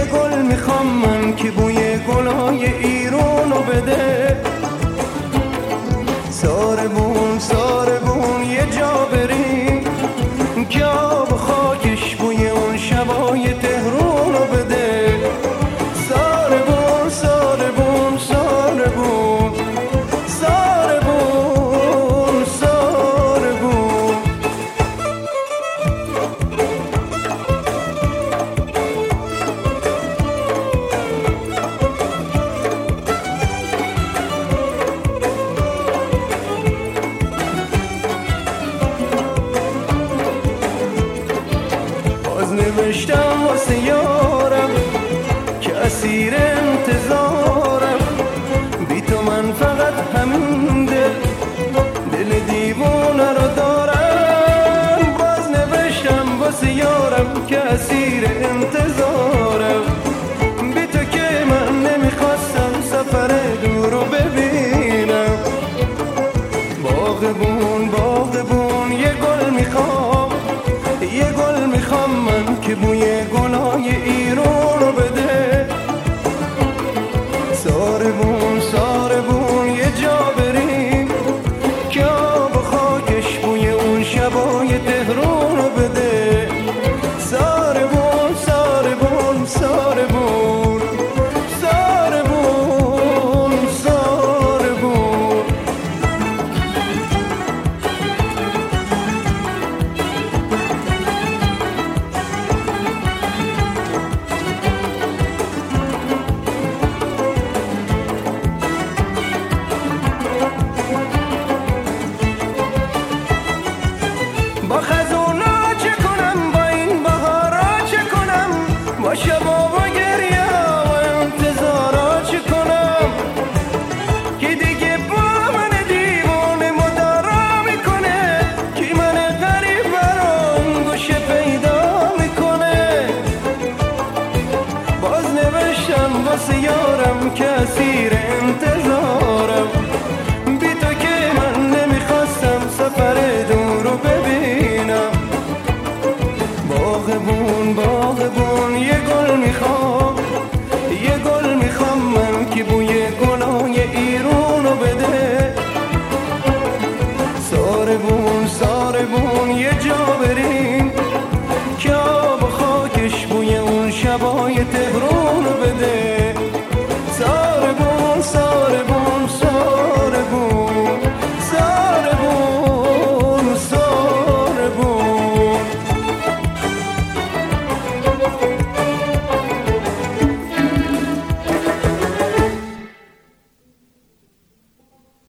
گل میخوام من که بوی گلای ایرانو بده. ساربون ساربون یه جا بریم که آب خاکش بوی اون شبای تهرانو بده. ساربون ساربون ساربون ساربون ساربون. باز نوشتم واسه یارم که اسیر انتظارم، بی تو من فقط همین دل دیوونه رو دارم. باز نوشتم واسه یارم که اسیر انتظارم، بی تو که من نمیخواستم سفر دور رو ببینم. باغبون باغبون یه گل میخوام، یه گل میخوام من که بوی گلای ایران رو بده.